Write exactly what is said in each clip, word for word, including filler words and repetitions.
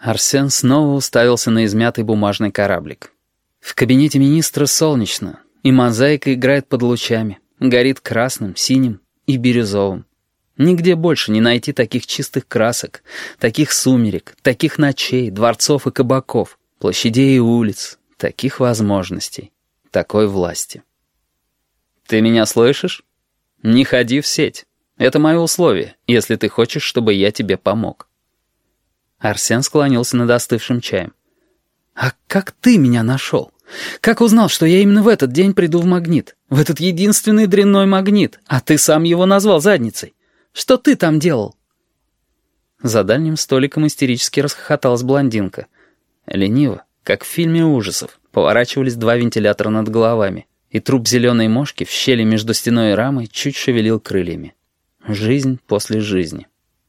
Арсен снова уставился на измятый бумажный кораблик. В кабинете министра солнечно, и мозаика играет под лучами, горит красным, синим и бирюзовым. Нигде больше не найти таких чистых красок, таких сумерек, таких ночей, дворцов и кабаков, площадей и улиц, таких возможностей, такой власти. «Ты меня слышишь? Не ходи в сеть. Это мое условие, если ты хочешь, чтобы я тебе помог». Арсен склонился над остывшим чаем. «А как ты меня нашел? Как узнал, что я именно в этот день приду в Магнит? В этот единственный дрянной Магнит, а ты сам его назвал задницей? Что ты там делал?» За дальним столиком истерически расхохоталась блондинка. Лениво, как в фильме ужасов, поворачивались два вентилятора над головами, и труп зеленой мошки в щели между стеной и рамой чуть шевелил крыльями. Жизнь после жизни.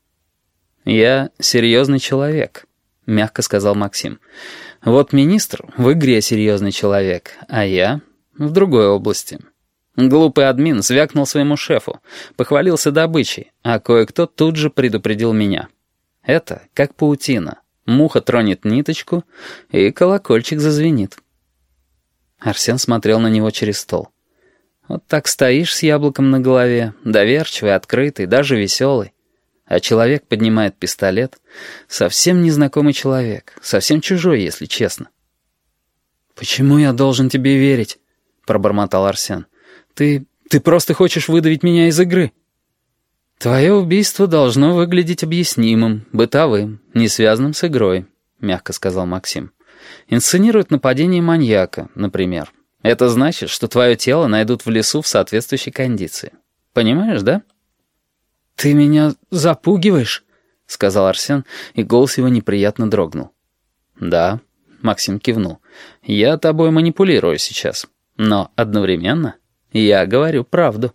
«Я серьезный человек», — мягко сказал Максим. «Вот министр в игре серьезный человек, а я в другой области». Глупый админ звякнул своему шефу, похвалился добычей, а кое-кто тут же предупредил меня. Это как паутина. Муха тронет ниточку, и колокольчик зазвенит. Арсен смотрел на него через стол. Вот так стоишь с яблоком на голове, доверчивый, открытый, даже веселый. А человек поднимает пистолет. Совсем незнакомый человек, совсем чужой, если честно. «Почему я должен тебе верить?» — пробормотал Арсен. «Ты... ты просто хочешь выдавить меня из игры». «Твое убийство должно выглядеть объяснимым, бытовым, не связанным с игрой», — мягко сказал Максим. «Инсценируют нападение маньяка, например. Это значит, что твое тело найдут в лесу в соответствующей кондиции. Понимаешь, да?» «Ты меня запугиваешь?» — сказал Арсен, и голос его неприятно дрогнул. «Да», — Максим кивнул, — «я тобой манипулирую сейчас, но одновременно я говорю правду».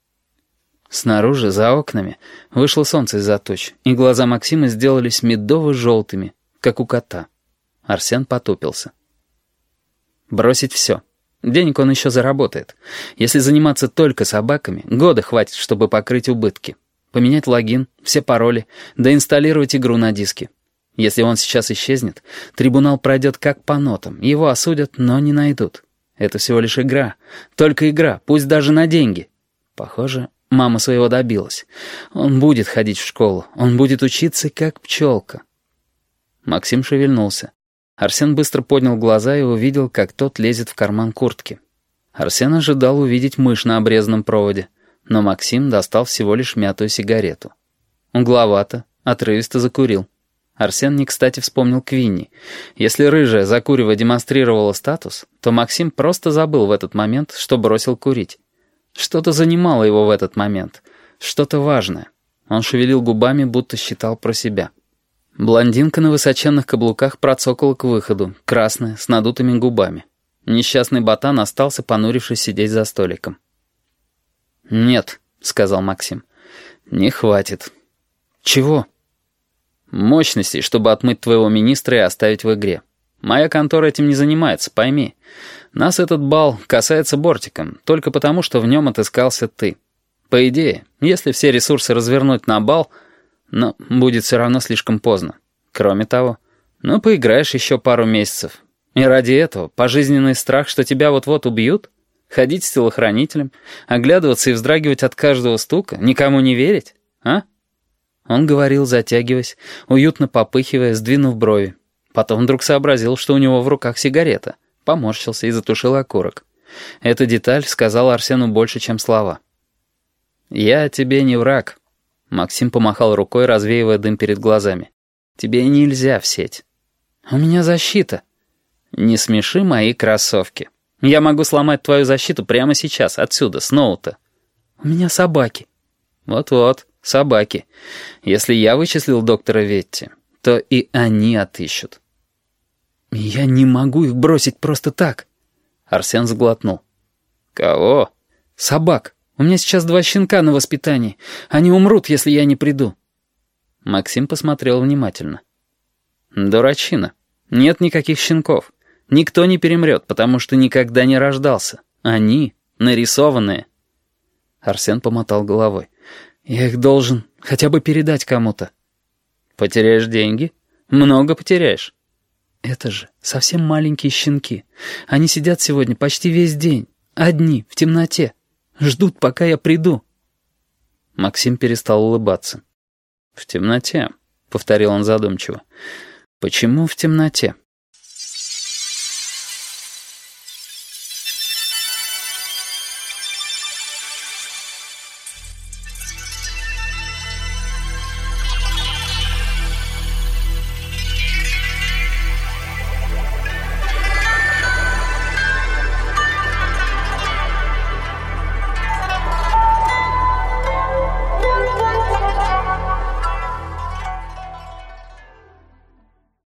Снаружи, за окнами, вышло солнце из-за туч, и глаза Максима сделались медово-желтыми, как у кота. Арсен потупился. «Бросить все. Денег он еще заработает. Если заниматься только собаками, года хватит, чтобы покрыть убытки. Поменять логин, все пароли, доинсталлировать игру на диске. Если он сейчас исчезнет, трибунал пройдет как по нотам, его осудят, но не найдут. Это всего лишь игра. Только игра, пусть даже на деньги. Похоже, мама своего добилась. Он будет ходить в школу, он будет учиться как пчелка». Максим шевельнулся. Арсен быстро поднял глаза и увидел, как тот лезет в карман куртки. Арсен ожидал увидеть мышь на обрезанном проводе, но Максим достал всего лишь мятую сигарету. Угловато, отрывисто закурил. Арсен не кстати вспомнил Квинни. Если рыжая, закуривая, демонстрировала статус, то Максим просто забыл в этот момент, что бросил курить. Что-то занимало его в этот момент, что-то важное. Он шевелил губами, будто считал про себя. Блондинка на высоченных каблуках процокала к выходу, красная, с надутыми губами. Несчастный ботан остался, понурившись, сидеть за столиком. «Нет», — сказал Максим, — «не хватит». «Чего?» «Мощностей, чтобы отмыть твоего министра и оставить в игре. Моя контора этим не занимается, пойми. Нас этот бал касается бортиком, только потому, что в нем отыскался ты. По идее, если все ресурсы развернуть на бал, но будет все равно слишком поздно. Кроме того, ну, поиграешь еще пару месяцев. И ради этого пожизненный страх, что тебя вот-вот убьют? Ходить с телохранителем, оглядываться и вздрагивать от каждого стука, никому не верить, а?» Он говорил, затягиваясь, уютно попыхивая, сдвинув брови. Потом вдруг сообразил, что у него в руках сигарета, поморщился и затушил окурок. Эта деталь сказала Арсену больше, чем слова. «Я тебе не враг», — Максим помахал рукой, развеивая дым перед глазами. «Тебе нельзя в сеть». «У меня защита». «Не смеши мои кроссовки. Я могу сломать твою защиту прямо сейчас, отсюда, с ноута». «У меня собаки». «Вот-вот, собаки. Если я вычислил доктора Ветти, то и они отыщут». «Я не могу их бросить просто так». Арсен сглотнул. «Кого?» «Собак. У меня сейчас два щенка на воспитании. Они умрут, если я не приду». Максим посмотрел внимательно. «Дурачина. Нет никаких щенков. Никто не перемрет, потому что никогда не рождался. Они нарисованные». Арсен помотал головой. «Я их должен хотя бы передать кому-то». «Потеряешь деньги? Много потеряешь. Это же совсем маленькие щенки. Они сидят сегодня почти весь день. Одни, в темноте. Ждут, пока я приду. Максим перестал улыбаться. «В темноте», — повторил он задумчиво. «Почему в темноте?»